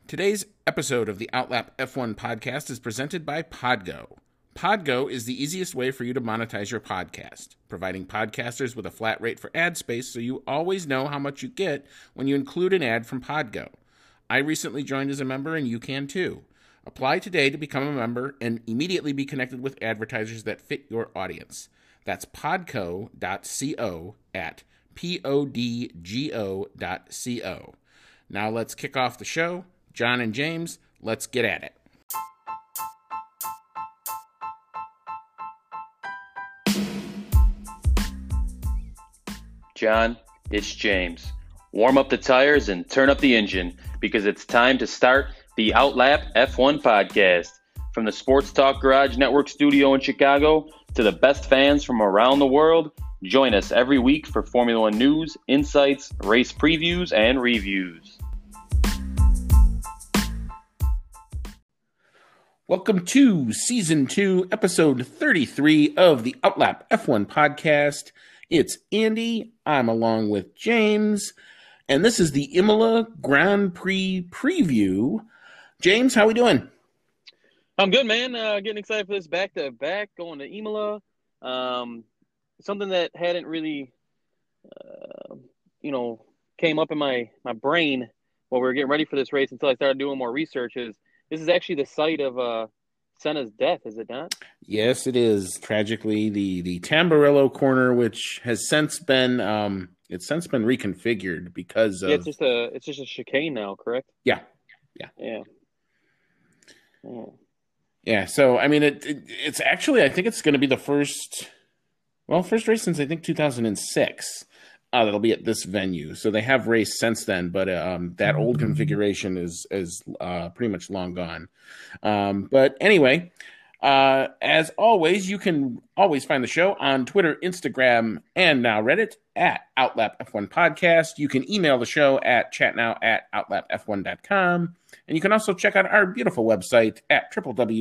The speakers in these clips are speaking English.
Today's episode of the Outlap F1 podcast is presented by Podgo. Podgo is the easiest way for you to monetize your podcast, providing podcasters with a flat rate for ad space so you always know how much you get when you include an ad from Podgo. I recently joined as a member and you can too. Apply today to become a member and immediately be connected with advertisers that fit your audience. That's podco.co at podgo.co. Now let's kick off the show. John and James, let's get at it. John, it's James. Warm up the tires and turn up the engine because it's time to start the Outlap F1 podcast. From the Sports Talk Garage Network studio in Chicago to the best fans from around the world, join us every week for Formula One news, insights, race previews, and reviews. Welcome to Season 2, Episode 33 of the Outlap F1 podcast. It's Andy. I'm along with James. And this is the Imola Grand Prix preview. James, how we doing? I'm good, man. Getting excited for this back-to-back, going to Imola. Something that hadn't really, came up in my brain while we were getting ready for this race until I started doing more research is this is actually the site of Senna's death, is it not? Yes, it is. Tragically, the Tamburello corner, which has since been reconfigured because of... it's just a chicane now, correct? Yeah. Yeah. So I mean, it's actually, I think it's going to be the first race since I think 2006. That'll be at this venue. So they have raced since then, but that old configuration is pretty much long gone. But anyway, as always, you can always find the show on Twitter, Instagram, and now Reddit at Outlap F1 Podcast. You can email the show at chatnow@outlapf1.com. And you can also check out our beautiful website at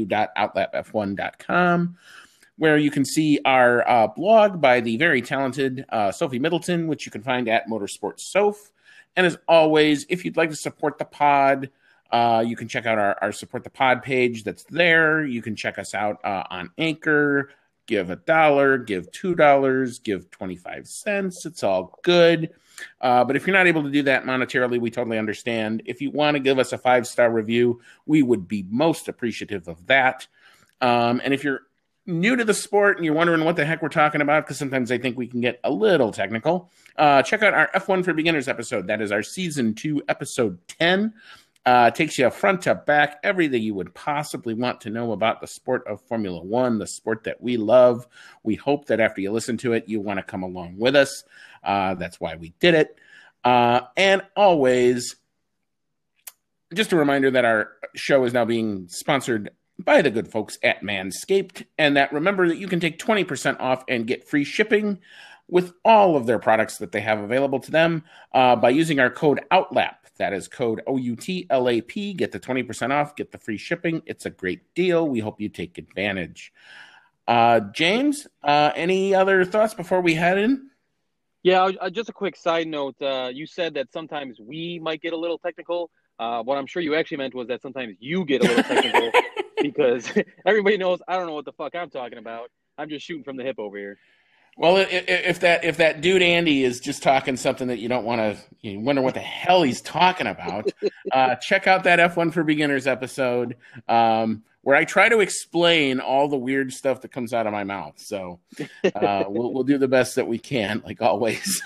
www.outlapf1.com. where you can see our blog by the very talented Sophie Middleton, which you can find at Motorsports Soph. And as always, if you'd like to support the pod, you can check out our Support the Pod page that's there. You can check us out on Anchor. Give $1, give $2, give 25 cents. It's all good. But if you're not able to do that monetarily, we totally understand. If you want to give us a 5-star review, we would be most appreciative of that. And if you're new to the sport and you're wondering what the heck we're talking about, because sometimes I think we can get a little technical, check out our F1 for Beginners episode. That is our Season 2, Episode 10. Takes you front to back, everything you would possibly want to know about the sport of Formula One, the sport that we love. We hope that after you listen to it, you want to come along with us. That's why we did it. And always, just a reminder that our show is now being sponsored by the good folks at Manscaped, and that remember that you can take 20% off and get free shipping with all of their products that they have available to them by using our code OUTLAP. That is code OUTLAP. Get the 20% off, get the free shipping. It's a great deal. We hope you take advantage. James, any other thoughts before we head in? Yeah, just a quick side note. You said that sometimes we might get a little technical. What I'm sure you actually meant was that sometimes you get a little technical because everybody knows I don't know what the fuck I'm talking about. I'm just shooting from the hip over here. Well, if that dude Andy is just talking something that you don't want to, you wonder what the hell he's talking about, check out that F1 for Beginners episode where I try to explain all the weird stuff that comes out of my mouth. So we'll do the best that we can, like always.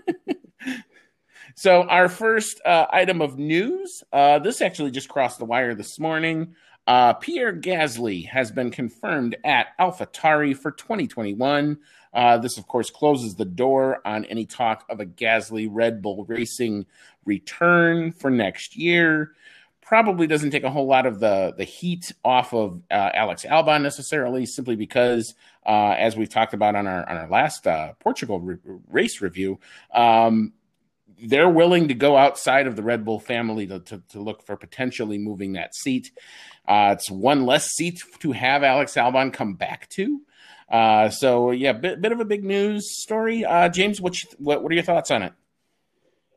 So our first item of news, this actually just crossed the wire this morning. Pierre Gasly has been confirmed at AlphaTauri for 2021. This, of course, closes the door on any talk of a Gasly Red Bull Racing return for next year. Probably doesn't take a whole lot of the heat off of Alex Albon necessarily, simply because, as we've talked about on our last Portugal race review, they're willing to go outside of the Red Bull family to look for potentially moving that seat. It's one less seat to have Alex Albon come back to. So, yeah, bit of a big news story. James, what are your thoughts on it?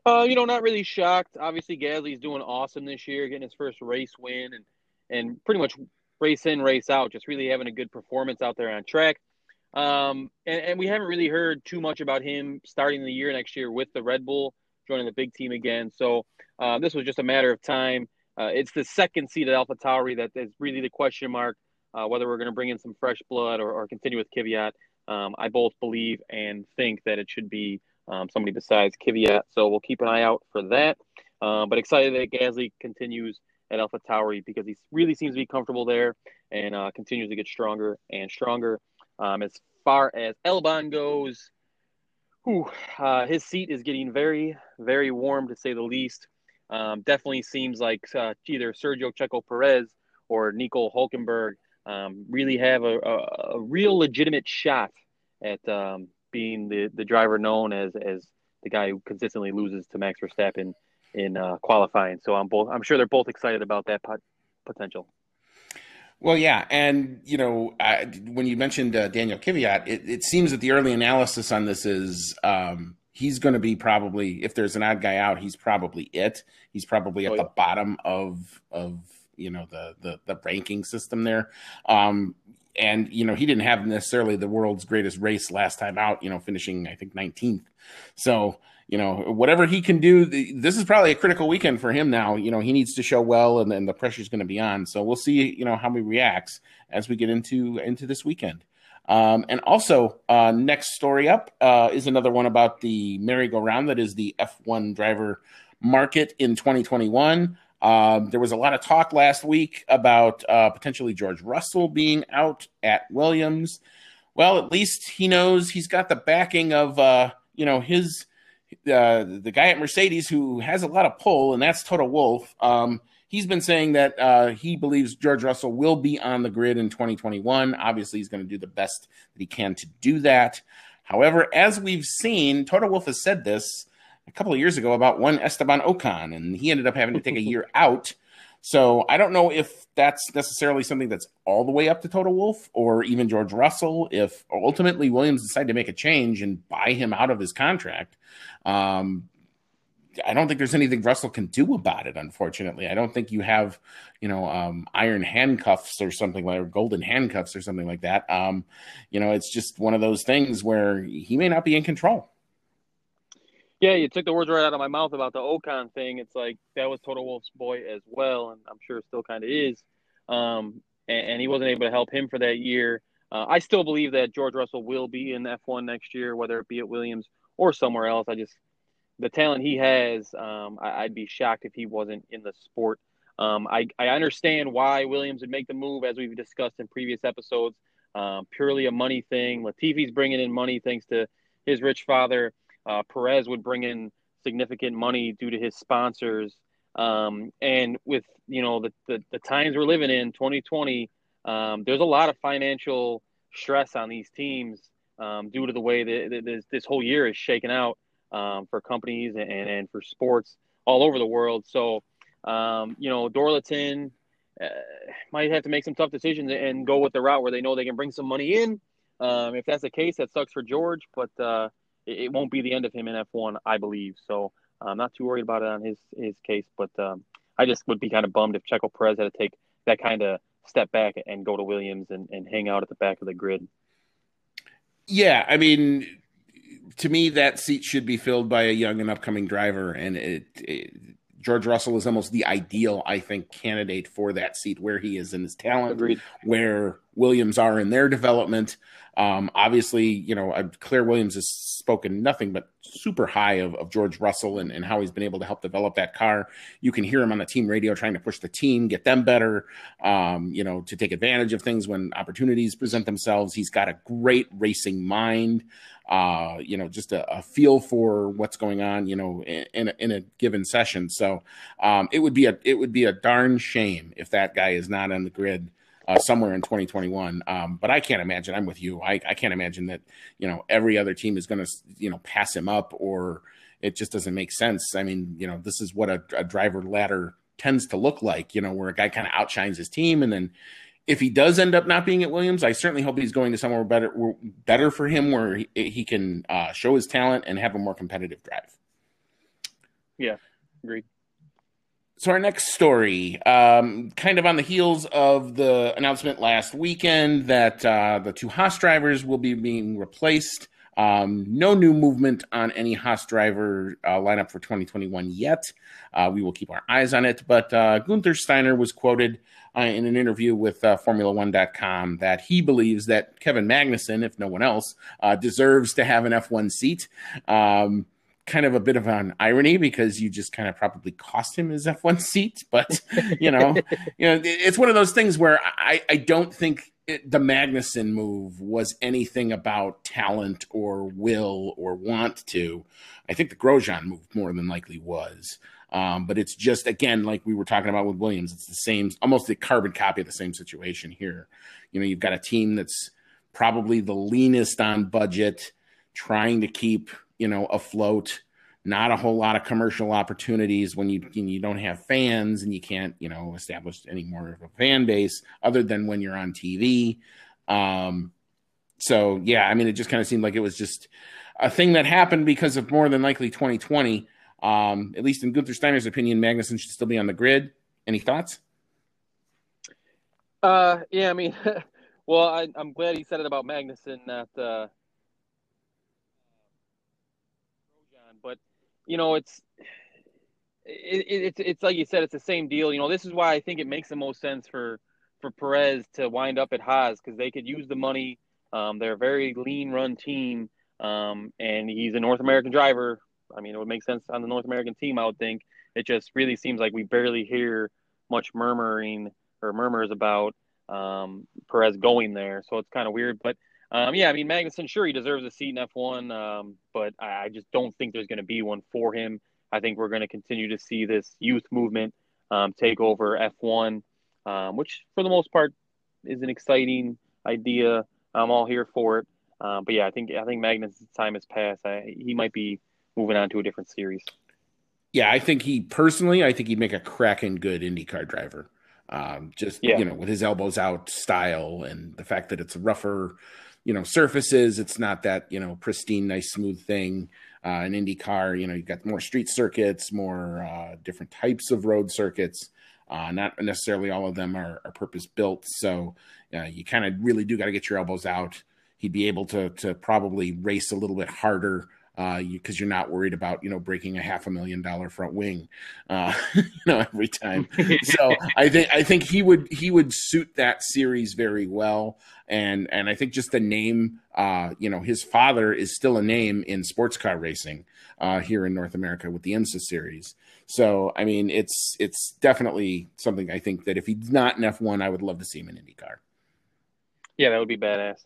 Not really shocked. Obviously, Gasly's doing awesome this year, getting his first race win and pretty much race in, race out, just really having a good performance out there on track. And we haven't really heard too much about him starting the year next year with the Red Bull, joining the big team again. So this was just a matter of time. It's the second seat at AlphaTauri that is really the question mark, whether we're going to bring in some fresh blood or continue with Kvyat. I both believe and think that it should be somebody besides Kvyat. So we'll keep an eye out for that. But excited that Gasly continues at AlphaTauri because he really seems to be comfortable there and continues to get stronger and stronger. As far as Albon goes, his seat is getting very, very warm, to say the least. Definitely seems like either Sergio Checo Perez or Nico Hulkenberg really have a real legitimate shot at being the driver known as the guy who consistently loses to Max Verstappen in qualifying. So I'm sure they're both excited about that potential. Well, yeah, and when you mentioned Daniel Kvyat, it seems that the early analysis on this is he's going to be probably, if there's an odd guy out, he's probably it. He's probably at the bottom of the ranking system there. And he didn't have necessarily the world's greatest race last time out, finishing I think 19th. So whatever he can do, this is probably a critical weekend for him now. He needs to show well, and then the pressure's going to be on. So we'll see, how he reacts as we get into this weekend. And also, next story up is another one about the merry-go-round that is the F1 driver market in 2021. There was a lot of talk last week about potentially George Russell being out at Williams. Well, at least he knows he's got the backing of, the guy at Mercedes who has a lot of pull, and that's Toto Wolff. He's been saying that he believes George Russell will be on the grid in 2021. Obviously, he's going to do the best that he can to do that. However, as we've seen, Toto Wolff has said this a couple of years ago about one Esteban Ocon, and he ended up having to take a year out. So I don't know if that's necessarily something that's all the way up to Toto Wolff or even George Russell. If ultimately Williams decide to make a change and buy him out of his contract, I don't think there's anything Russell can do about it, unfortunately. I don't think you have, iron handcuffs or something like, or golden handcuffs or something like that. It's just one of those things where he may not be in control. Yeah, you took the words right out of my mouth about the Ocon thing. It's like that was Toto Wolff's boy as well, and I'm sure it still kind of is. And he wasn't able to help him for that year. I still believe that George Russell will be in F1 next year, whether it be at Williams or somewhere else. The talent he has, I'd be shocked if he wasn't in the sport. I understand why Williams would make the move, as we've discussed in previous episodes. Purely a money thing. Latifi's bringing in money thanks to his rich father. Perez would bring in significant money due to his sponsors. And with, the times we're living in, 2020, there's a lot of financial stress on these teams due to the way that this whole year is shaken out for companies and for sports all over the world. So, Dorlaton might have to make some tough decisions and go with the route where they know they can bring some money in. If that's the case, that sucks for George, but it won't be the end of him in F1, I believe. So I'm not too worried about it on his case, but I just would be kind of bummed if Checo Perez had to take that kind of step back and go to Williams and hang out at the back of the grid. Yeah, I mean, to me, that seat should be filled by a young and upcoming driver, and George Russell is almost the ideal, I think, candidate for that seat where he is in his talent, Agreed. Where Williams are in their development. Obviously, Claire Williams has spoken nothing but super high of George Russell and how he's been able to help develop that car. You can hear him on the team radio trying to push the team, get them better, to take advantage of things when opportunities present themselves. He's got a great racing mind, just a feel for what's going on, in a given session. So it would be a darn shame if that guy is not on the grid somewhere in 2021. But I can't imagine. I'm with you. I can't imagine that, every other team is going to, pass him up, or it just doesn't make sense. I mean, this is what a driver ladder tends to look like, where a guy kind of outshines his team. And then if he does end up not being at Williams, I certainly hope he's going to somewhere better for him, where he can show his talent and have a more competitive drive. Yeah, agreed. So our next story, kind of on the heels of the announcement last weekend that the two Haas drivers will be being replaced. No new movement on any Haas driver lineup for 2021 yet. We will keep our eyes on it. But Gunther Steiner was quoted in an interview with Formula1.com that he believes that Kevin Magnussen, if no one else, deserves to have an F1 seat. Kind of a bit of an irony because you just kind of probably cost him his F1 seat. But, it's one of those things where I don't think the Magnussen move was anything about talent or will or want to. I think the Grosjean move more than likely was. But it's just, again, like we were talking about with Williams, it's the same, almost a carbon copy of the same situation here. You've got a team that's probably the leanest on budget, trying to keep afloat, not a whole lot of commercial opportunities when you don't have fans and you can't, establish any more of a fan base other than when you're on TV. So yeah, I mean, it just kind of seemed like it was just a thing that happened because of more than likely 2020. At least in Gunther Steiner's opinion, Magnussen should still be on the grid. Any thoughts? Yeah, I mean, well, I'm glad he said it about Magnussen, not Grosjean, but it's like you said, it's the same deal. This is why I think it makes the most sense for Perez to wind up at Haas, because they could use the money. They're a very lean run team, and he's a North American driver. I mean, it would make sense on the North American team, I would think. It just really seems like we barely hear much murmuring or murmurs about Perez going there. So it's kind of weird. But, yeah, I mean, Magnussen, sure, he deserves a seat in F1, but I just don't think there's going to be one for him. I think we're going to continue to see this youth movement take over F1, which for the most part is an exciting idea. I'm all here for it. But, yeah, I think Magnussen's time has passed. He might be moving on to a different series. Yeah, I think he'd make a cracking good IndyCar driver. With his elbows out style and the fact that it's rougher, surfaces. It's not that, pristine, nice, smooth thing. An IndyCar, you've got more street circuits, more different types of road circuits. Not necessarily all of them are purpose built. So you kind of really do got to get your elbows out. He'd be able to probably race a little bit harder because you're not worried about, breaking a $500,000 front wing, every time. So I think he would suit that series very well. And I think just the name, his father is still a name in sports car racing here in North America with the IMSA series. So, I mean, it's definitely something I think that if he's not in F1, I would love to see him in IndyCar. Yeah, that would be badass.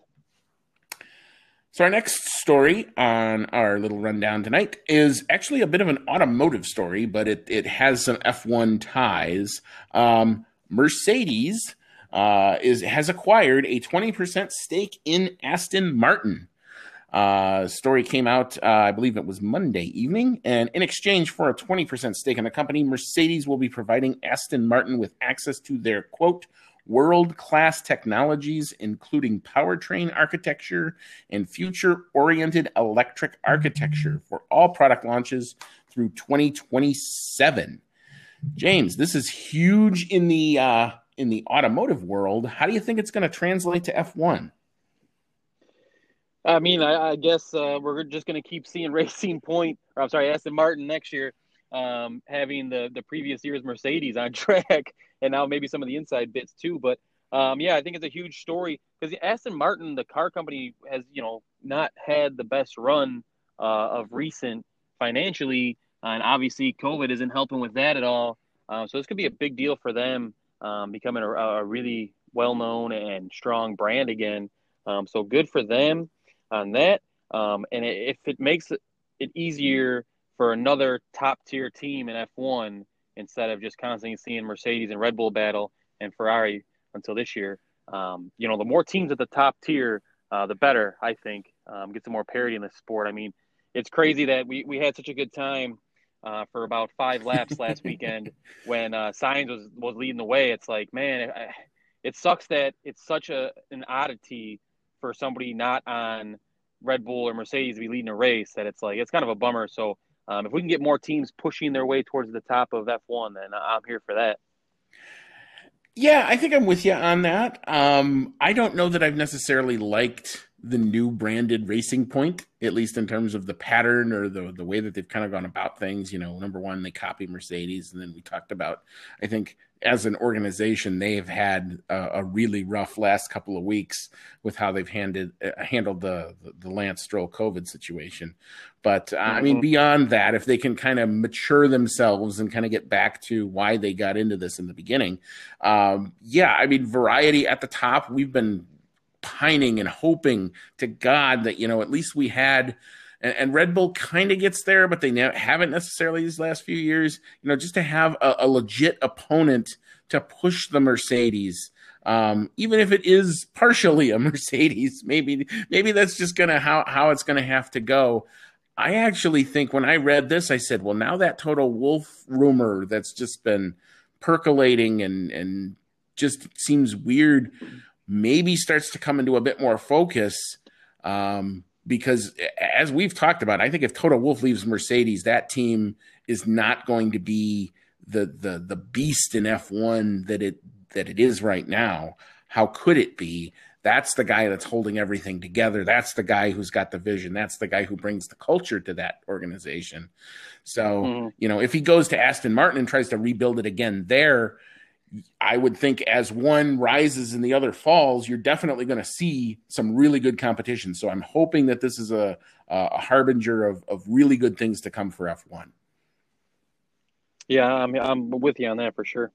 So our next story on our little rundown tonight is actually a bit of an automotive story, but it has some F1 ties. Mercedes has acquired a 20% stake in Aston Martin. Story came out, I believe it was Monday evening, and in exchange for a 20% stake in the company, Mercedes will be providing Aston Martin with access to their, quote, world-class technologies, including powertrain architecture and future-oriented electric architecture for all product launches through 2027. James, this is huge in the automotive world. How do you think it's going to translate to F1? I mean, I guess we're just going to keep seeing Aston Martin next year, having the previous year's Mercedes on track, and now maybe some of the inside bits too. But yeah, I think it's a huge story because Aston Martin, the car company, has not had the best run of recent financially, and obviously COVID isn't helping with that at all. So this could be a big deal for them, becoming a really well-known and strong brand again. So good for them on that. And if it makes it easier for another top-tier team in F1 instead of just constantly seeing Mercedes and Red Bull battle and Ferrari until this year, the more teams at the top tier, the better, I think. Get some more parity in the sport. I mean, it's crazy that we had such a good time for about 5 laps last weekend when Sainz was leading the way. It's like, man, it sucks that it's such an oddity for somebody not on Red Bull or Mercedes to be leading a race that it's like, it's kind of a bummer. So If we can get more teams pushing their way towards the top of F1, then I'm here for that. Yeah, I think I'm with you on that. I don't know that I've necessarily liked the new branded Racing Point, at least in terms of the pattern or the way that they've kind of gone about things. Number one, they copy Mercedes, and then we talked about, I think, as an organization, they have had a really rough last couple of weeks with how they've handled the Lance Stroll COVID situation. But I mean, beyond that, if they can kind of mature themselves and kind of get back to why they got into this in the beginning, yeah, I mean, variety at the top. We've been pining and hoping to God that, at least we had, and Red Bull kind of gets there, but they haven't necessarily these last few years, just to have a legit opponent to push the Mercedes. Even if it is partially a Mercedes, maybe that's just how it's gonna have to go. I actually think when I read this, I said, well, now that Toto Wolff rumor that's just been percolating and just seems weird, maybe starts to come into a bit more focus. Because as we've talked about, I think if Toto Wolff leaves Mercedes, that team is not going to be the beast in F1 that it is right now. How could it be? That's the guy that's holding everything together. That's the guy who's got the vision. That's the guy who brings the culture to that organization. So, if he goes to Aston Martin and tries to rebuild it again there, I would think as one rises and the other falls, you're definitely going to see some really good competition. So I'm hoping that this is a harbinger of really good things to come for F1. Yeah, I'm with you on that for sure.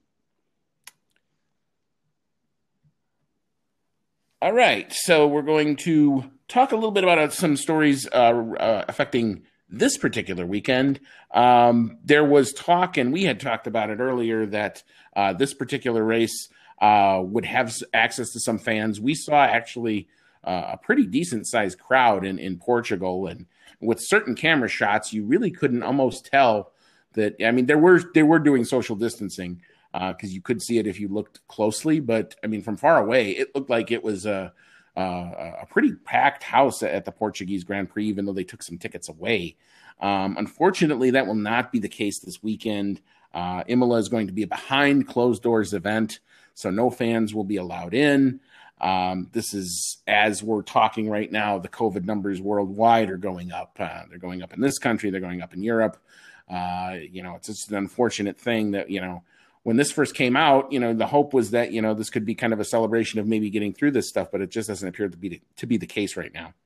All right, so we're going to talk a little bit about some stories affecting this particular weekend. There was talk, and we had talked about it earlier, that this particular race would have access to some fans. We saw actually a pretty decent sized crowd in Portugal, and with certain camera shots, you really couldn't almost tell that. I mean, they were doing social distancing because you could see it if you looked closely, but I mean, from far away, it looked like it was a pretty packed house at the Portuguese Grand Prix, even though they took some tickets away. Unfortunately, that will not be the case this weekend. Imola is going to be a behind closed doors event, so no fans will be allowed in. This is, as we're talking right now, the COVID numbers worldwide are going up. They're going up in this country. They're going up in Europe. It's just an unfortunate thing that, when this first came out, the hope was that, this could be kind of a celebration of maybe getting through this stuff, but it just doesn't appear to be the case right now.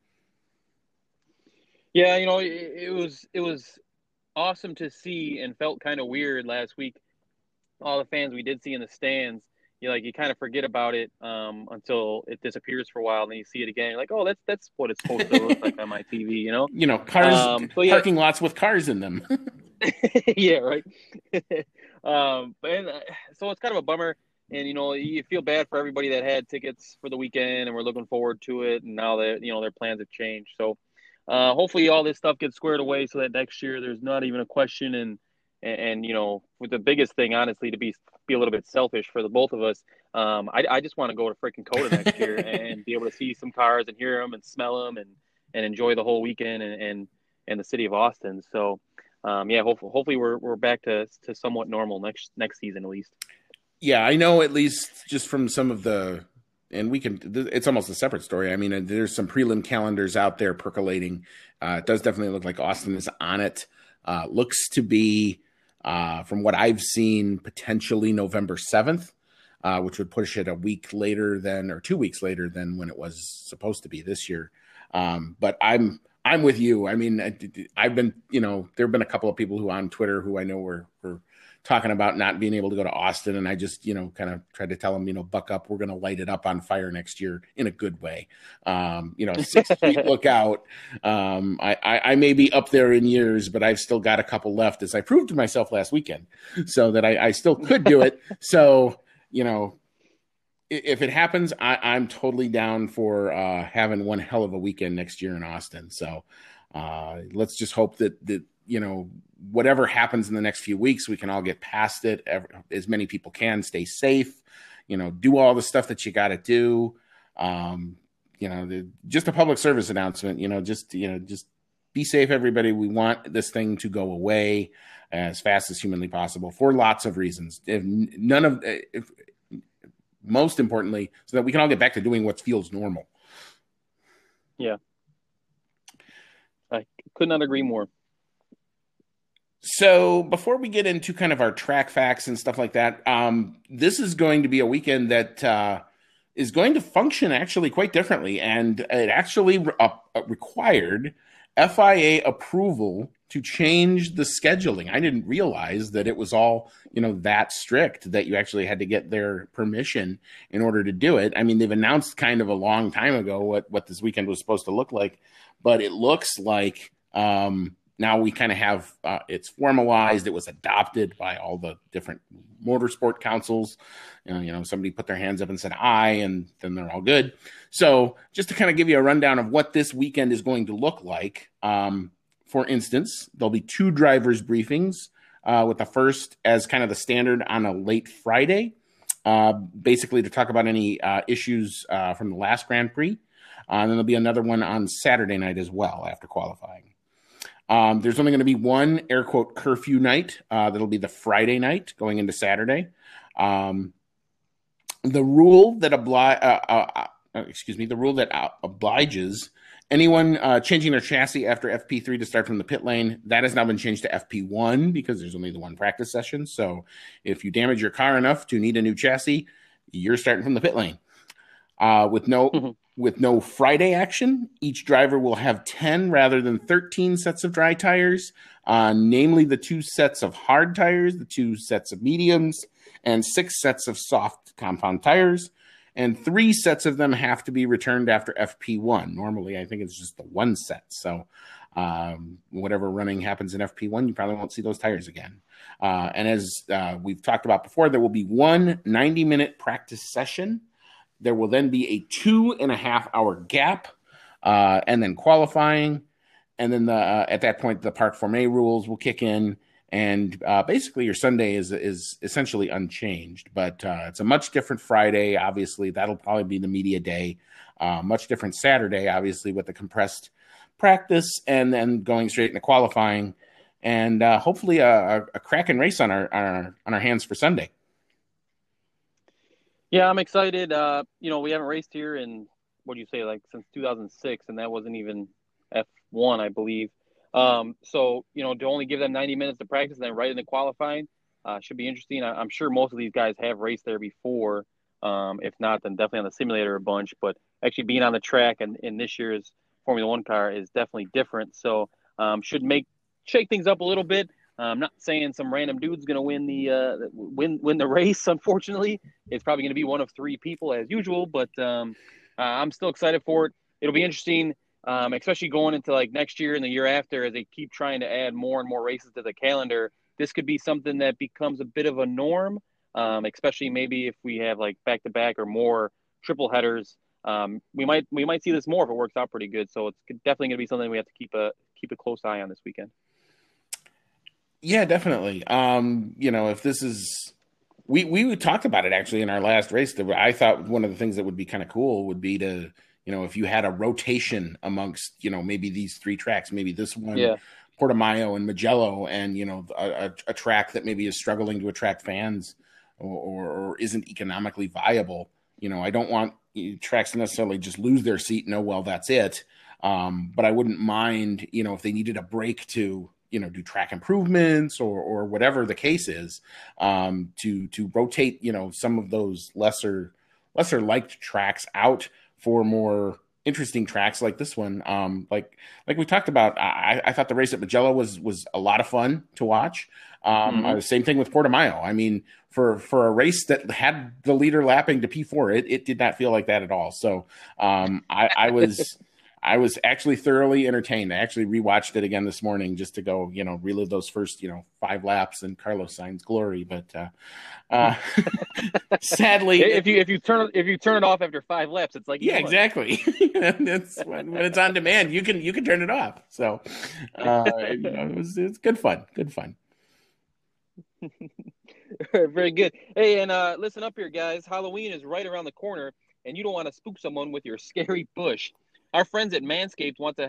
Yeah, it was awesome to see and felt kind of weird last week. All the fans we did see in the stands, you kind of forget about it until it disappears for a while, and then you see it again. You're like, oh, that's what it's supposed to look like on my TV, Cars, parking lots with cars in them. Yeah, right. So it's kind of a bummer, and you feel bad for everybody that had tickets for the weekend and we're looking forward to it, and now that their plans have changed. So hopefully all this stuff gets squared away so that next year there's not even a question. And with the biggest thing, honestly, to be a little bit selfish for the both of us, I just want to go to freaking COTA next year and be able to see some cars and hear them and smell them and enjoy the whole weekend and the city of Austin. So. Hopefully we're back to somewhat normal next season at least. Yeah, I know, at least just from some of and it's almost a separate story. I mean, there's some prelim calendars out there percolating. It does definitely look like Austin is on it. Looks to be, from what I've seen, potentially November 7th, which would push it a week later or 2 weeks later than when it was supposed to be this year. But I'm with you. I mean, I've been, there have been a couple of people who on Twitter who I know were talking about not being able to go to Austin. And I just, kind of tried to tell them, buck up. We're going to light it up on fire next year in a good way. 6 feet look out. I may be up there in years, but I've still got a couple left, as I proved to myself last weekend, so that I still could do it. So, if it happens, I'm totally down for having one hell of a weekend next year in Austin. So let's just hope that whatever happens in the next few weeks, we can all get past it. As many people can, stay safe, do all the stuff that you got to do. Just a public service announcement, just be safe, everybody. We want this thing to go away as fast as humanly possible for lots of reasons. Most importantly, so that we can all get back to doing what feels normal. Yeah. I could not agree more. So before we get into kind of our track facts and stuff like that, this is going to be a weekend that is going to function actually quite differently. And it actually required FIA approval to change the scheduling. I didn't realize that it was all, that strict, that you actually had to get their permission in order to do it. I mean, they've announced kind of a long time ago what this weekend was supposed to look like, but it looks like now we kind of have it's formalized. It was adopted by all the different motorsport councils. Somebody put their hands up and said aye, and then they're all good. So just to kind of give you a rundown of what this weekend is going to look like. For instance, there'll be 2 drivers' briefings, with the first as kind of the standard on a late Friday, basically to talk about any issues from the last Grand Prix. And then there'll be another one on Saturday night as well after qualifying. There's only going to be one air quote curfew night. That'll be the Friday night going into Saturday. The rule that obliges anyone changing their chassis after FP3 to start from the pit lane, that has now been changed to FP1 because there's only the one practice session. So if you damage your car enough to need a new chassis, you're starting from the pit lane. With no Friday action, each driver will have 10 rather than 13 sets of dry tires, namely the 2 sets of hard tires, the 2 sets of mediums, and 6 sets of soft compound tires. And 3 sets of them have to be returned after FP1. Normally, I think it's just the 1 set. So whatever running happens in FP1, you probably won't see those tires again. And as we've talked about before, there will be one 90-minute practice session. There will then be a 2.5-hour gap, and then qualifying. And then at that point, the Parc Fermé rules will kick in. And basically, your Sunday is essentially unchanged. But it's a much different Friday. Obviously, that'll probably be the media day. Much different Saturday, obviously, with the compressed practice and then going straight into qualifying. And hopefully a cracking race on our hands for Sunday. Yeah, I'm excited. We haven't raced here in, since 2006, and that wasn't even F1, I believe. So, to only give them 90 minutes to practice and then right into qualifying should be interesting. I'm sure most of these guys have raced there before. If not, then definitely on the simulator a bunch. But actually being on the track and in this year's Formula One car is definitely different. So should shake things up a little bit. I'm not saying some random dude's going to win the race. Unfortunately, it's probably going to be one of 3 people as usual. But I'm still excited for it. It'll be interesting, especially going into like next year and the year after as they keep trying to add more and more races to the calendar. This could be something that becomes a bit of a norm, especially maybe if we have like back-to-back or more triple headers. We might see this more if it works out pretty good. So it's definitely going to be something we have to keep a close eye on this weekend. Yeah, definitely. If this is, we talked about it actually in our last race. I thought one of the things that would be kind of cool would be to, if you had a rotation amongst, maybe these 3 tracks, maybe this one, yeah, Portimao and Mugello, and a track that maybe is struggling to attract fans or isn't economically viable. I don't want tracks to necessarily just lose their seat. No, well, that's it. But I wouldn't mind, if they needed a break to, do track improvements or whatever the case is, to rotate, some of those lesser liked tracks out for more interesting tracks like this one. Like we talked about, I thought the race at Mugello was a lot of fun to watch. Same thing with Portimao. I mean, for a race that had the leader lapping to P4, it did not feel like that at all. So I was actually thoroughly entertained. I actually rewatched it again this morning just to go, relive those first, 5 laps in Carlos Sainz's glory. But sadly, if you turn it off after 5 laps, it's like, yeah, exactly. That's when it's on demand. You can turn it off. So it's good fun. Good fun. Very good. Hey, and listen up here, guys. Halloween is right around the corner, and you don't want to spook someone with your scary bush. Our friends at Manscaped want to help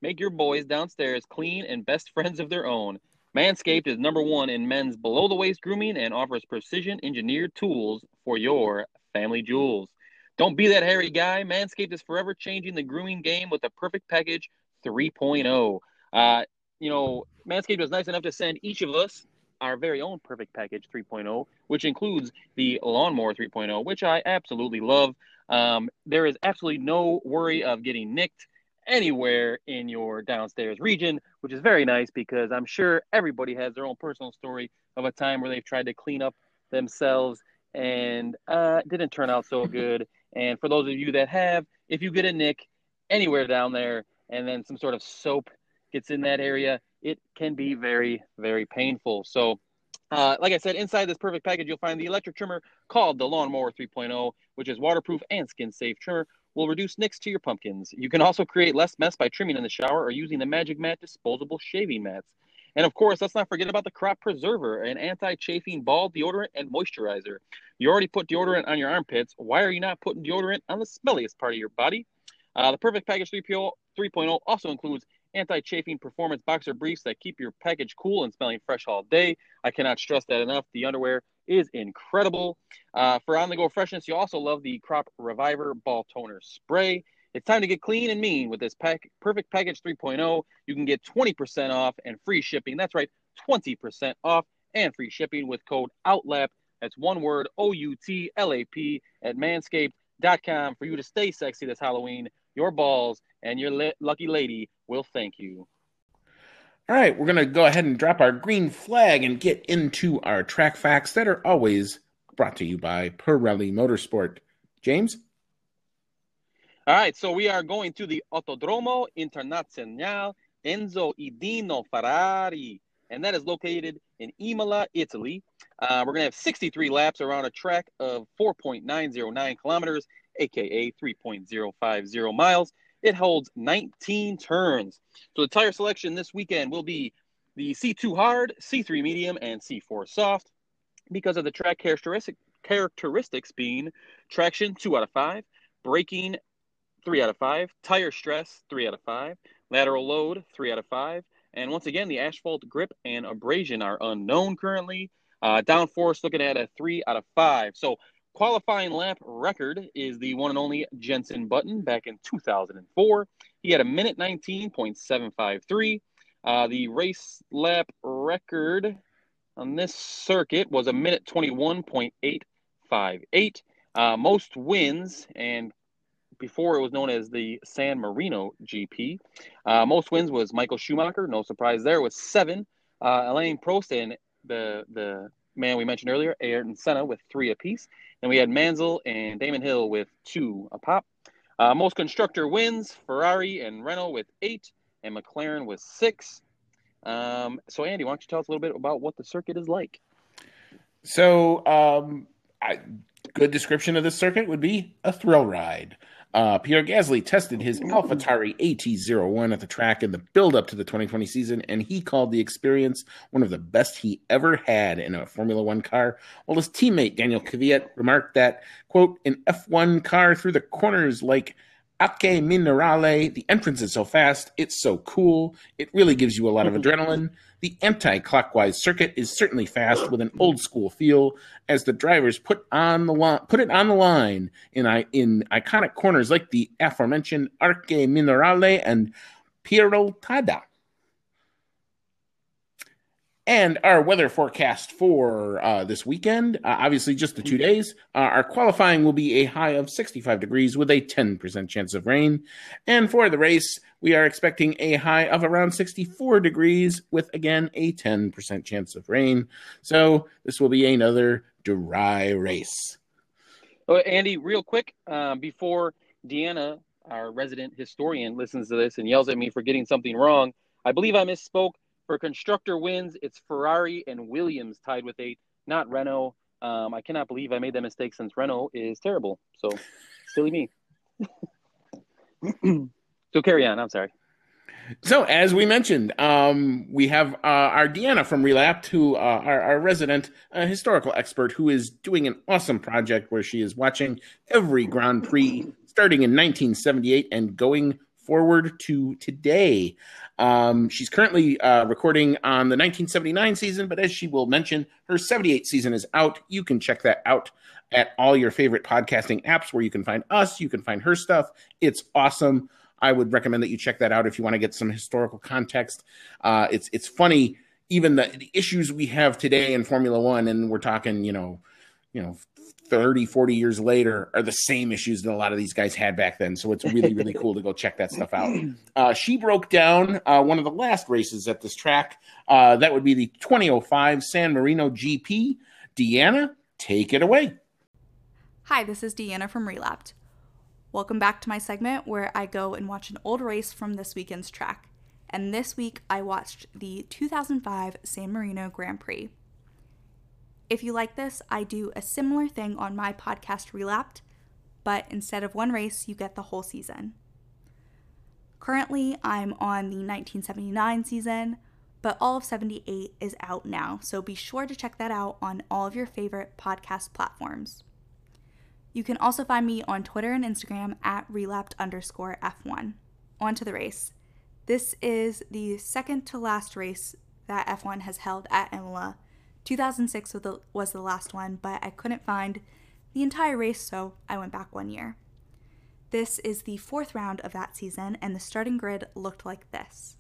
Make your boys downstairs clean and best friends of their own. Manscaped is #1 in men's below-the-waist grooming and offers precision-engineered tools for your family jewels. Don't be that hairy guy. Manscaped is forever changing the grooming game with the Perfect Package 3.0. Manscaped was nice enough to send each of us our very own Perfect Package 3.0, which includes the Lawnmower 3.0, which I absolutely love. There is absolutely no worry of getting nicked anywhere in your downstairs region, which is very nice because I'm sure everybody has their own personal story of a time where they've tried to clean up themselves and didn't turn out so good. And for those of you that have, if you get a nick anywhere down there and then some sort of soap gets in that area, it can be very, very painful. So, like I said, inside this Perfect Package, you'll find the electric trimmer called the Lawnmower 3.0, which is waterproof and skin-safe trimmer. Will reduce nicks to your pumpkins. You can also create less mess by trimming in the shower or using the Magic Mat disposable shaving mats. And of course, let's not forget about the Crop Preserver, an anti-chafing ball deodorant and moisturizer. You already put deodorant on your armpits. Why are you not putting deodorant on the smelliest part of your body? The Perfect Package 3.0 also includes anti-chafing performance boxer briefs that keep your package cool and smelling fresh all day. I cannot stress that enough. The underwear is incredible. For on-the-go freshness, you also love the Crop Reviver Ball Toner Spray. It's time to get clean and mean with this Perfect Package 3.0. You can get 20% off and free shipping. That's right, 20% off and free shipping with code OUTLAP. That's one word, OUTLAP, at manscaped.com for you to stay sexy this Halloween. Your balls and your lucky lady will thank you. All right, we're going to go ahead and drop our green flag and get into our track facts that are always brought to you by Pirelli Motorsport. James? All right, so we are going to the Autodromo Internazionale Enzo Edino Ferrari, and that is located in Imola, Italy. We're going to have 63 laps around a track of 4.909 kilometers, aka 3.050 miles. It holds 19 turns. So the tire selection this weekend will be the C2 Hard, C3 Medium, and C4 Soft. Because of the track characteristics being traction 2 out of 5, braking 3 out of 5, tire stress 3 out of 5, lateral load 3 out of 5, and once again the asphalt grip and abrasion are unknown currently. Downforce looking at a 3 out of 5. So qualifying lap record is the one and only Jenson Button back in 2004. He had a minute 19.753. The race lap record on this circuit was a minute 21.858. Most wins, and before it was known as the San Marino GP, most wins was Michael Schumacher. No surprise there, with 7. Alain Prost and the man we mentioned earlier, Ayrton Senna, with 3 apiece. Then we had Mansell and Damon Hill with 2 a pop. Most constructor wins, Ferrari and Renault with 8, and McLaren with 6. So, Andy, why don't you tell us a little bit about what the circuit is like? So, good description of this circuit would be a thrill ride. Pierre Gasly tested his AlphaTauri AT01 at the track in the build-up to the 2020 season, and he called the experience one of the best he ever had in a Formula One car, while his teammate Daniel Kvyat remarked that, quote, an F1 car through the corners like Acque Minerale, the entrance is so fast, it's so cool, it really gives you a lot of adrenaline. The anti-clockwise circuit is certainly fast with an old-school feel as the drivers put it on the line in iconic corners like the aforementioned Arche Minerale and Pierotada. And our weather forecast for this weekend, obviously just the 2 days, our qualifying will be a high of 65 degrees with a 10% chance of rain. And for the race, we are expecting a high of around 64 degrees with, again, a 10% chance of rain. So this will be another dry race. Andy, real quick, before Deanna, our resident historian, listens to this and yells at me for getting something wrong, I believe I misspoke. For constructor wins, it's Ferrari and Williams tied with 8, not Renault. I cannot believe I made that mistake since Renault is terrible. So, silly me. So carry on. I'm sorry. So, as we mentioned, we have our Deanna from Relapped, who our resident historical expert, who is doing an awesome project where she is watching every Grand Prix starting in 1978 and going forward to today. She's currently recording on the 1979 season, but as she will mention, her 78 season is out. You can check that out at all your favorite podcasting apps where you can find us. You can find her stuff. It's awesome. I would recommend that you check that out if you want to get some historical context. It's funny, even the issues we have today in Formula One, and we're talking, 30, 40 years later, are the same issues that a lot of these guys had back then. So it's really, really cool to go check that stuff out. She broke down one of the last races at this track. That would be the 2005 San Marino GP. Deanna, take it away. Hi, this is Deanna from Relapped. Welcome back to my segment where I go and watch an old race from this weekend's track. And this week I watched the 2005 San Marino Grand Prix. If you like this, I do a similar thing on my podcast Relapped, but instead of one race, you get the whole season. Currently, I'm on the 1979 season, but all of 78 is out now, so be sure to check that out on all of your favorite podcast platforms. You can also find me on Twitter and Instagram at relapped_F1. On to the race. This is the second to last race that F1 has held at Imola. 2006 was the last one, but I couldn't find the entire race, so I went back 1 year. This is the fourth round of that season, and the starting grid looked like this.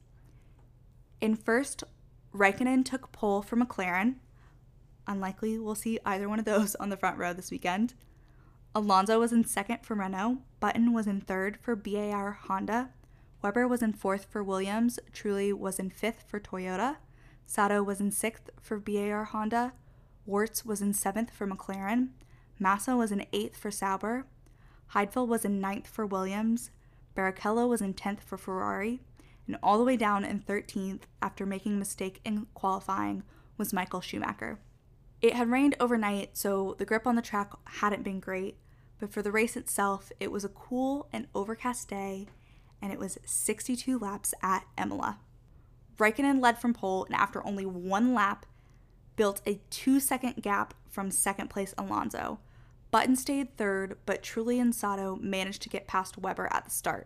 In first, Raikkonen took pole for McLaren. Unlikely we'll see either one of those on the front row this weekend. Alonso was in second for Renault, Button was in third for BAR Honda, Webber was in fourth for Williams, Trulli was in fifth for Toyota, Sato was in sixth for BAR Honda, Wirtz was in seventh for McLaren, Massa was in eighth for Sauber, Heidfeld was in ninth for Williams, Barrichello was in 10th for Ferrari, and all the way down in 13th after making a mistake in qualifying was Michael Schumacher. It had rained overnight, so the grip on the track hadn't been great, but for the race itself, it was a cool and overcast day, and it was 62 laps at Imola. Raikkonen led from pole, and after only one lap, built a 2-second gap from second place Alonso. Button stayed third, but Trulli and Sato managed to get past Webber at the start.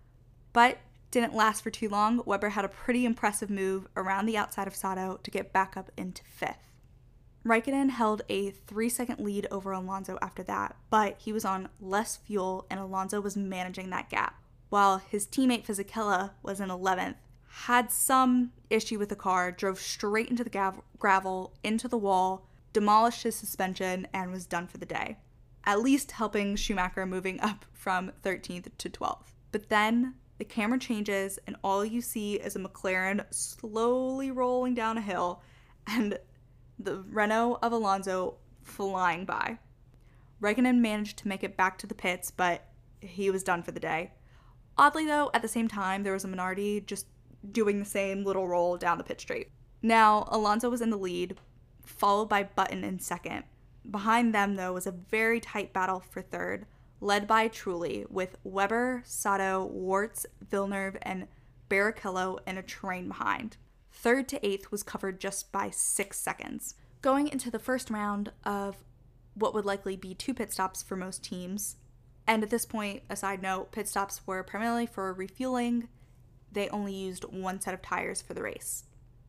But didn't last for too long. Webber had a pretty impressive move around the outside of Sato to get back up into fifth. Raikkonen held a 3-second lead over Alonso after that, but he was on less fuel and Alonso was managing that gap, while his teammate Fisichella was in 11th, had some issue with the car, drove straight into the gravel, into the wall, demolished his suspension, and was done for the day, at least helping Schumacher moving up from 13th to 12th. But then the camera changes and all you see is a McLaren slowly rolling down a hill and the Renault of Alonso flying by. Raikkonen managed to make it back to the pits, but he was done for the day. Oddly though, at the same time, there was a Minardi just doing the same little roll down the pit straight. Now, Alonso was in the lead, followed by Button in second. Behind them, though, was a very tight battle for third, led by Trulli, with Webber, Sato, Wirtz, Villeneuve, and Barrichello in a train behind. Third to eighth was covered just by 6 seconds. Going into the first round of what would likely be 2 pit stops for most teams, and at this point, a side note, pit stops were primarily for refueling. They only used 1 set of tires for the race.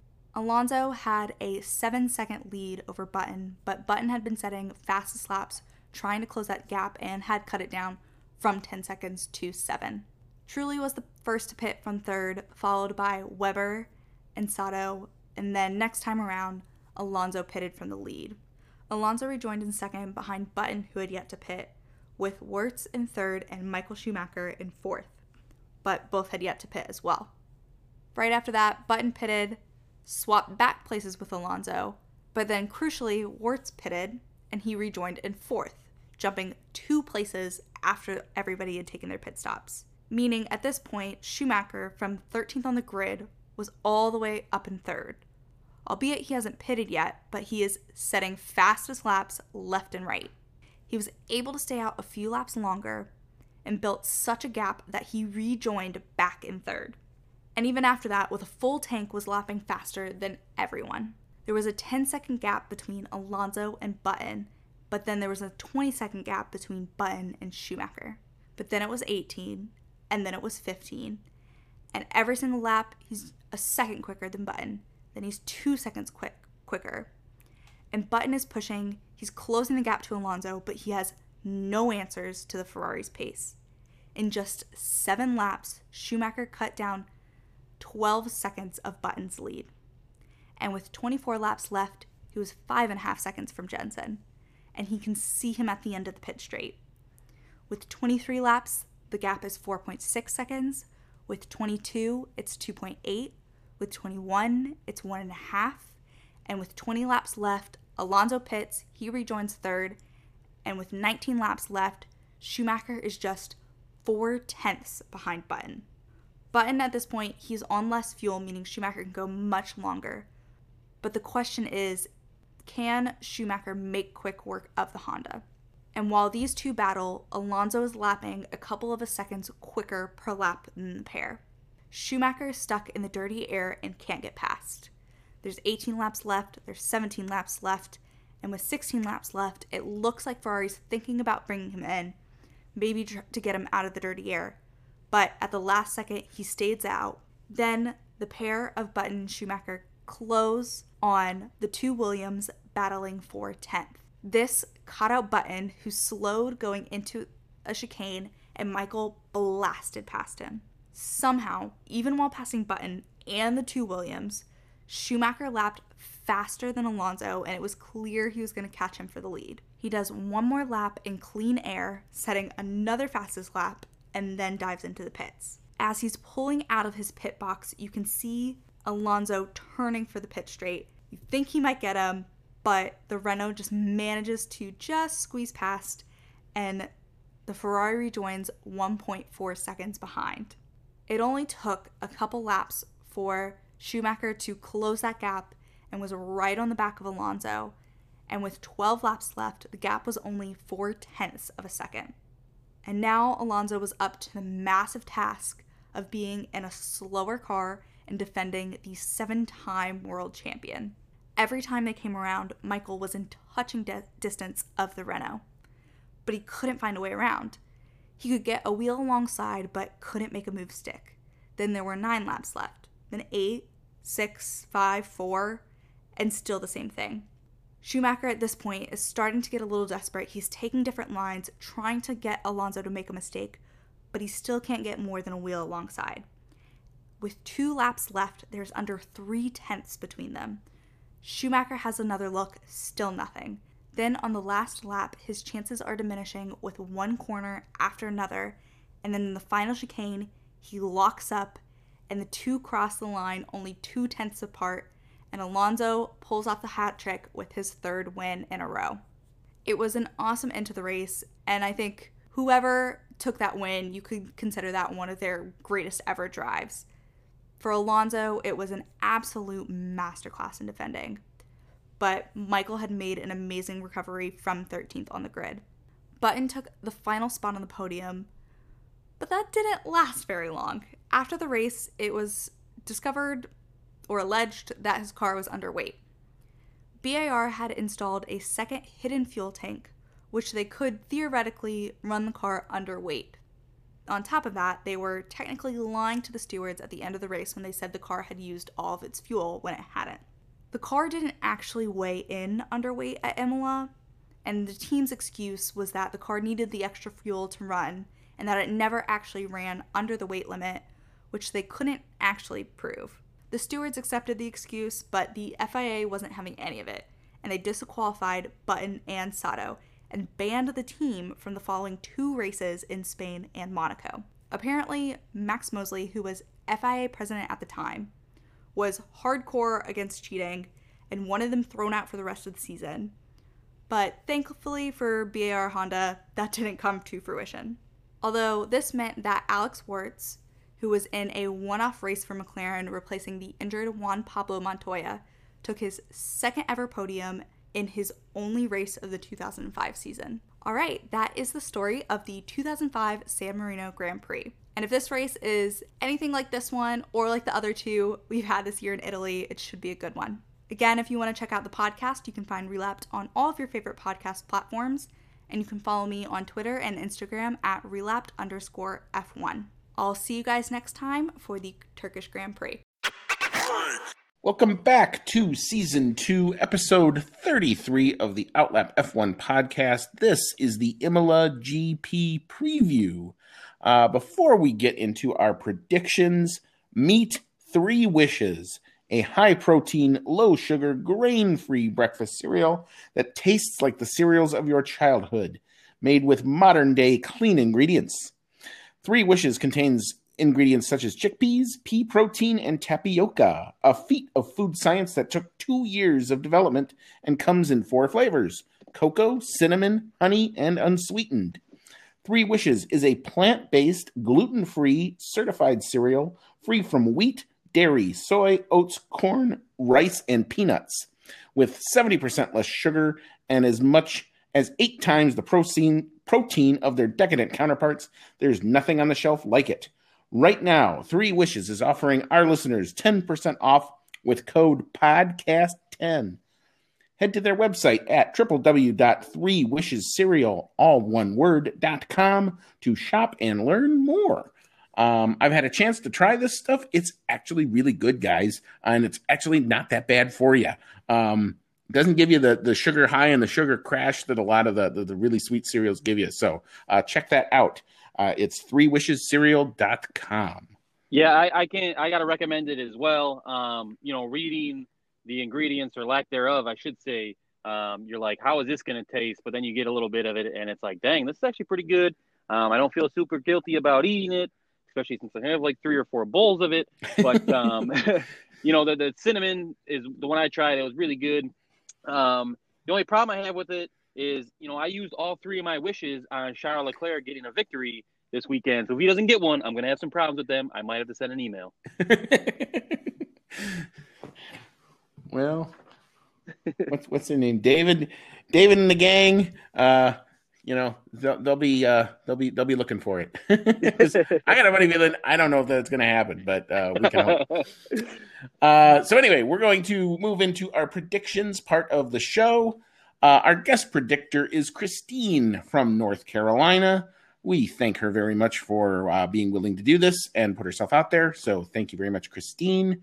Alonso had a 7-second lead over Button, but Button had been setting fastest laps trying to close that gap and had cut it down from 10 seconds to 7. Trulli was the first to pit from third, followed by Webber and Sato, and then next time around, Alonso pitted from the lead. Alonso rejoined in second behind Button, who had yet to pit, with Wirtz in third and Michael Schumacher in fourth, but both had yet to pit as well. Right after that, Button pitted, swapped back places with Alonso, but then crucially, Wirtz pitted, and he rejoined in fourth, jumping 2 places after everybody had taken their pit stops. Meaning, at this point, Schumacher, from 13th on the grid, was all the way up in third. Albeit he hasn't pitted yet, but he is setting fastest laps left and right. He was able to stay out a few laps longer and built such a gap that he rejoined back in third. And even after that, with a full tank, was lapping faster than everyone. There was a 10-second gap between Alonso and Button, but then there was a 20-second gap between Button and Schumacher. But then it was 18, and then it was 15. And every single lap, he's a second quicker than Button. Then he's 2 seconds quicker. And Button is pushing, he's closing the gap to Alonso, but he has no answers to the Ferrari's pace. In just 7 laps, Schumacher cut down 12 seconds of Button's lead. And with 24 laps left, he was 5.5 seconds from Jensen. And he can see him at the end of the pit straight. With 23 laps, the gap is 4.6 seconds. With 22, it's 2.8. With 21, it's 1.5. And with 20 laps left, Alonso pits, he rejoins third. And with 19 laps left, Schumacher is just 0.4 behind Button. Button at this point, he's on less fuel, meaning Schumacher can go much longer. But the question is, can Schumacher make quick work of the Honda? And while these two battle, Alonso is lapping a couple of seconds quicker per lap than the pair. Schumacher is stuck in the dirty air and can't get past. There's 18 laps left, there's 17 laps left, and with 16 laps left, it looks like Ferrari's thinking about bringing him in, maybe to get him out of the dirty air. But at the last second, he stays out. Then the pair of Button and Schumacher close on the two Williams battling for 10th. This caught out Button, who slowed going into a chicane, and Michael blasted past him. Somehow, even while passing Button and the two Williams, Schumacher lapped faster than Alonso, and it was clear he was going to catch him for the lead. He does one more lap in clean air, setting another fastest lap, and then dives into the pits. As he's pulling out of his pit box, you can see Alonso turning for the pit straight. You think he might get him, but the Renault just manages to just squeeze past, and the Ferrari rejoins 1.4 seconds behind. It only took a couple laps for Schumacher to close that gap and was right on the back of Alonso, and with 12 laps left, the gap was only 0.4 of a second. And now Alonso was up to the massive task of being in a slower car and defending the 7-time world champion. Every time they came around, Michael was in touching distance of the Renault, but he couldn't find a way around. He could get a wheel alongside, but couldn't make a move stick. Then there were 9 laps left, then 8, 6, 5, 4, and still the same thing. Schumacher at this point is starting to get a little desperate. He's taking different lines, trying to get Alonso to make a mistake, but he still can't get more than a wheel alongside. With 2 laps left, there's under 0.3 between them. Schumacher has another look, still nothing. Then on the last lap, his chances are diminishing with one corner after another, and then in the final chicane, he locks up, and the two cross the line only 0.2 apart, and Alonso pulls off the hat trick with his 3rd win in a row. It was an awesome end to the race, and I think whoever took that win, you could consider that one of their greatest ever drives. For Alonso, it was an absolute masterclass in defending, but Michael had made an amazing recovery from 13th on the grid. Button took the final spot on the podium, but that didn't last very long. After the race, it was discovered or alleged that his car was underweight. BAR had installed a second hidden fuel tank, which they could theoretically run the car underweight. On top of that, they were technically lying to the stewards at the end of the race when they said the car had used all of its fuel when it hadn't. The car didn't actually weigh in underweight at Imola, and the team's excuse was that the car needed the extra fuel to run and that it never actually ran under the weight limit, which they couldn't actually prove. The stewards accepted the excuse, but the FIA wasn't having any of it, and they disqualified Button and Sato and banned the team from the following 2 races in Spain and Monaco. Apparently, Max Mosley, who was FIA president at the time, was hardcore against cheating and wanted them thrown out for the rest of the season. But thankfully for BAR Honda, that didn't come to fruition. Although this meant that Alex Wartz, who was in a one-off race for McLaren replacing the injured Juan Pablo Montoya, took his 2nd ever podium in his only race of the 2005 season. All right, that is the story of the 2005 San Marino Grand Prix. And if this race is anything like this one or like the other 2 we've had this year in Italy, it should be a good one. Again, if you want to check out the podcast, you can find Relapped on all of your favorite podcast platforms, and you can follow me on Twitter and Instagram at relapped_F1. I'll see you guys next time for the Turkish Grand Prix. Welcome back to Season 2, Episode 33 of the Outlap F1 podcast. This is the Imola GP preview. Before we get into our predictions, meet Three Wishes, a high-protein, low-sugar, grain-free breakfast cereal that tastes like the cereals of your childhood, made with modern-day clean ingredients. Three Wishes contains ingredients such as chickpeas, pea protein, and tapioca, a feat of food science that took 2 years of development and comes in 4 flavors: cocoa, cinnamon, honey, and unsweetened. Three Wishes is a plant-based, gluten-free, certified cereal free from wheat, dairy, soy, oats, corn, rice, and peanuts, with 70% less sugar and as much as 8 times the protein of their decadent counterparts. There's nothing on the shelf like it. Right now, Three Wishes is offering our listeners 10% off with code PODCAST10. Head to their website at www.threewishescereal.com to shop and learn more. I've had a chance to try this stuff. It's actually really good, guys, and it's actually not that bad for you. It doesn't give you the sugar high and the sugar crash that a lot of the really sweet cereals give you. So check that out. It's threewishescereal.com. Yeah, I got to recommend it as well. Reading the ingredients or lack thereof, I should say, you're like, how is this going to taste? But then you get a little bit of it, and it's like, dang, this is actually pretty good. I don't feel super guilty about eating it, especially since I have like 3 or 4 bowls of it. But, the cinnamon is the one I tried. It was really good. The only problem I have with it is, I used all 3 of my wishes on Charles Leclerc getting a victory this weekend. So if he doesn't get one, I'm going to have some problems with them. I might have to send an email. Well, what's their name? David and the gang. They'll be looking for it. I got a funny feeling. I don't know if that's going to happen, but we can hope. So anyway, we're going to move into our predictions part of the show. Our guest predictor is Christine from North Carolina. We thank her very much for being willing to do this and put herself out there. So thank you very much, Christine.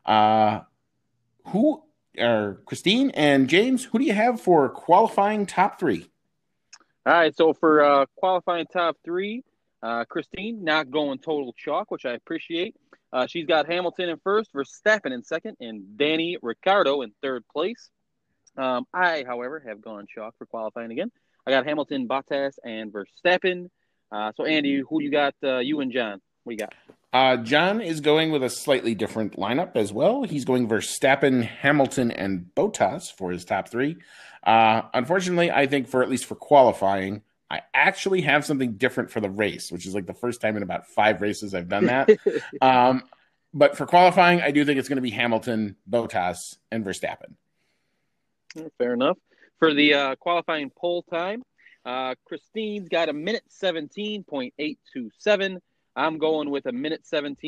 Christine and James, who do you have for qualifying top 3? All right, so for qualifying top 3, Christine not going total chalk, which I appreciate. She's got Hamilton in first, Verstappen in second, and Danny Ricciardo in third place. I, however, have gone chalk for qualifying again. I got Hamilton, Bottas, and Verstappen. So, Andy, who you got? You and John. What do you got? John is going with a slightly different lineup as well. He's going Verstappen, Hamilton, and Bottas for his top 3. Unfortunately, I think at least for qualifying, I actually have something different for the race, which is like the first time in about 5 races I've done that. But for qualifying, I do think it's going to be Hamilton, Bottas, and Verstappen. Fair enough. For the qualifying pole time, Christine's got a minute 17.827. I'm going with a minute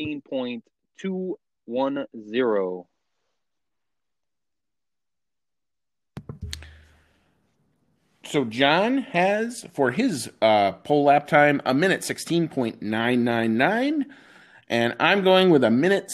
17.210. So John has, for his pole lap time, a minute 16.999. And I'm going with a minute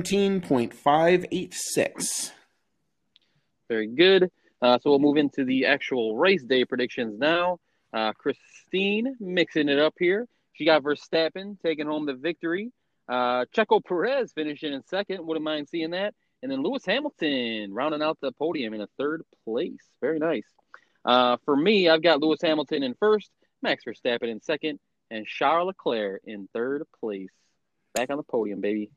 17.586. Very good. So we'll move into the actual race day predictions now. Christine mixing it up here. She got Verstappen taking home the victory. Checo Perez finishing in second. Wouldn't mind seeing that. And then Lewis Hamilton rounding out the podium in a third place. Very nice. For me, I've got Lewis Hamilton in first, Max Verstappen in second, and Charles Leclerc in third place. Back on the podium, baby.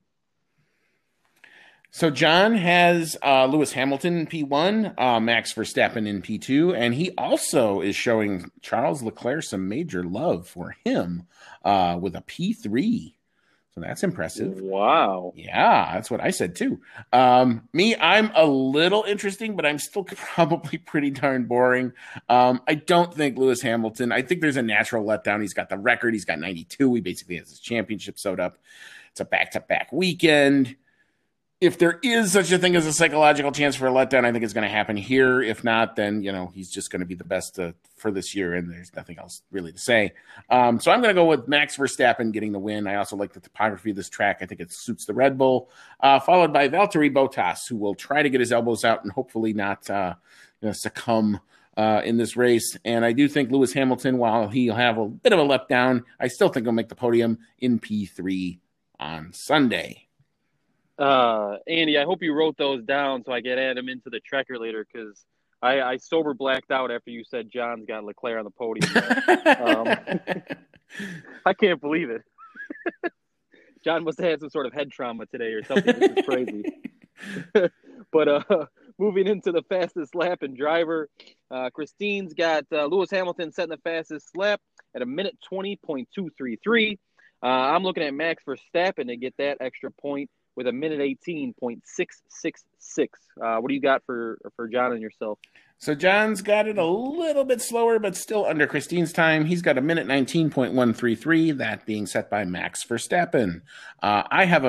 So John has Lewis Hamilton in P1, Max Verstappen in P2, and he also is showing Charles Leclerc some major love for him with a P3. So that's impressive. Wow. Yeah, that's what I said too. Me, I'm a little interesting, but I'm still probably pretty darn boring. I don't think Lewis Hamilton, I think there's a natural letdown. He's got the record. He's got 92. He basically has his championship sewed up. It's a back-to-back weekend. if there is such a thing as a psychological chance for a letdown, I think it's going to happen here. If not, then, he's just going to be the best for this year, and there's nothing else really to say. So I'm going to go with Max Verstappen getting the win. I also like the topography of this track. I think it suits the Red Bull, followed by Valtteri Bottas, who will try to get his elbows out and hopefully not succumb in this race. And I do think Lewis Hamilton, while he'll have a bit of a letdown, I still think he'll make the podium in P3 on Sunday. Andy, I hope you wrote those down so I can add them into the tracker later, because I sober blacked out after you said John's got Leclerc on the podium. I can't believe it. John must have had some sort of head trauma today or something. This is crazy. But moving into the fastest lap and driver, Christine's got Lewis Hamilton setting the fastest lap at 1:20.233. I'm looking at Max Verstappen to get that extra point with 1:18.666. What do you got for John and yourself? So John's got it a little bit slower, but still under Christine's time. He's got 1:19.133, that being set by Max Verstappen. I have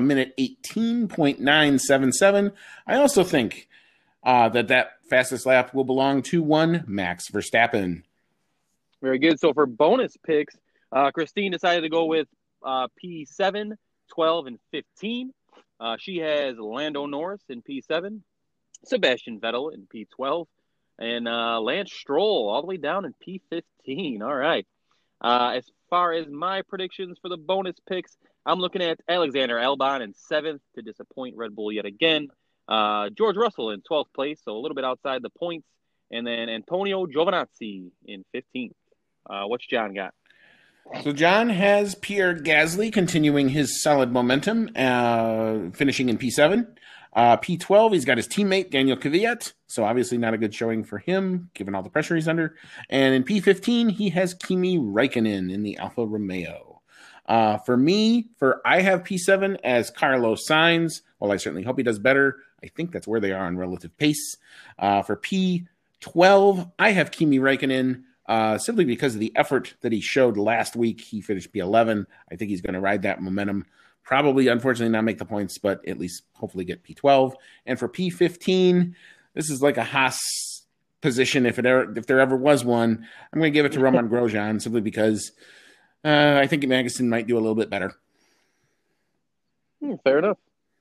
1:18.977. I also think that fastest lap will belong to one Max Verstappen. Very good. So for bonus picks, Christine decided to go with P7, 12, and 15. She has Lando Norris in P7, Sebastian Vettel in P12, and Lance Stroll all the way down in P15. All right. As far as my predictions for the bonus picks, I'm looking at Alexander Albon in 7th to disappoint Red Bull yet again. George Russell in 12th place, so a little bit outside the points. And then Antonio Giovinazzi in 15th. What's John got? So John has Pierre Gasly continuing his solid momentum, finishing in P7. P12, he's got his teammate, Daniel Kvyat, so obviously not a good showing for him, given all the pressure he's under. And in P15, he has Kimi Räikkönen in the Alfa Romeo. For me, I have P7 as Carlos Sainz. Well, I certainly hope he does better. I think that's where they are on relative pace. For P12, I have Kimi Räikkönen. Simply because of the effort that he showed last week. He finished P11. I think he's going to ride that momentum. Probably, unfortunately, not make the points, but at least hopefully get P12. And for P15, this is like a Haas position if there ever was one. I'm going to give it to Romain Grosjean simply because I think Magnussen might do a little bit better. Fair enough.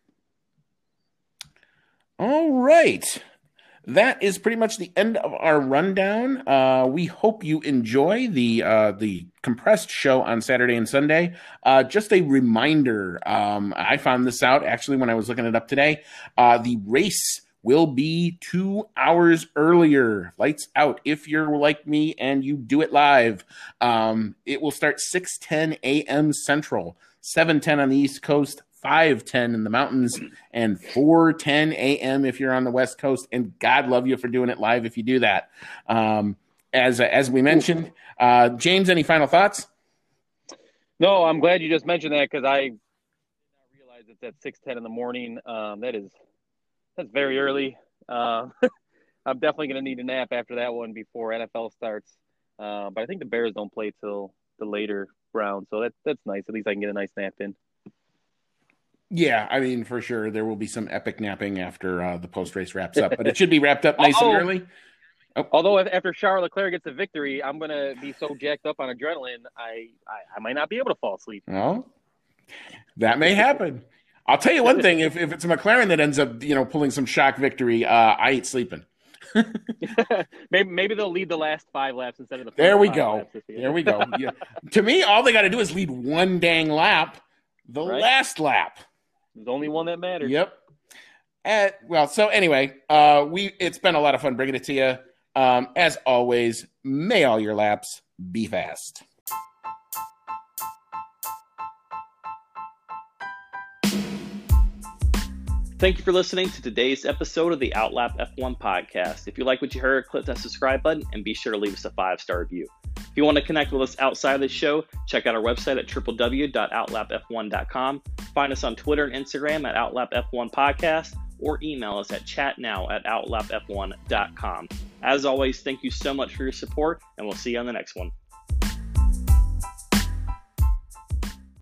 All right. That is pretty much the end of our rundown. We hope you enjoy the compressed show on Saturday and Sunday. Just a reminder, I found this out actually when I was looking it up today. The race will be 2 hours earlier. Lights out. If you're like me and you do it live, it will start 6:10 a.m. Central, 7:10 on the East Coast, 5:10 in the mountains, and 4:10 a.m. if you're on the West Coast. And God love you for doing it live if you do that. As we mentioned, James, any final thoughts? No, I'm glad you just mentioned that because I did not realize it's at 6:10 in the morning. That's very early. I'm definitely going to need a nap after that one before NFL starts. But I think the Bears don't play till the later round, so that's nice. At least I can get a nice nap in. Yeah, I mean, for sure, there will be some epic napping after the post-race wraps up, but it should be wrapped up nice and early. Oh. Although after Charles Leclerc gets a victory, I'm going to be so jacked up on adrenaline, I might not be able to fall asleep. Well, that may happen. I'll tell you one thing, if it's a McLaren that ends up, pulling some shock victory, I ain't sleeping. maybe they'll lead the last 5 laps instead of the There we go. There we go. Yeah. To me, all they got to do is lead one dang lap, last lap. There's only one that matters. Yep. So anyway, it's been a lot of fun bringing it to you. As always, may all your laps be fast. Thank you for listening to today's episode of the Outlap F1 podcast. If you like what you heard, click that subscribe button and be sure to leave us a 5-star review. If you want to connect with us outside of the show, check out our website at www.outlapf1.com. Find us on Twitter and Instagram at OutlapF1 Podcast, or email us at chatnow@outlapf1.com. As always, thank you so much for your support, and we'll see you on the next one.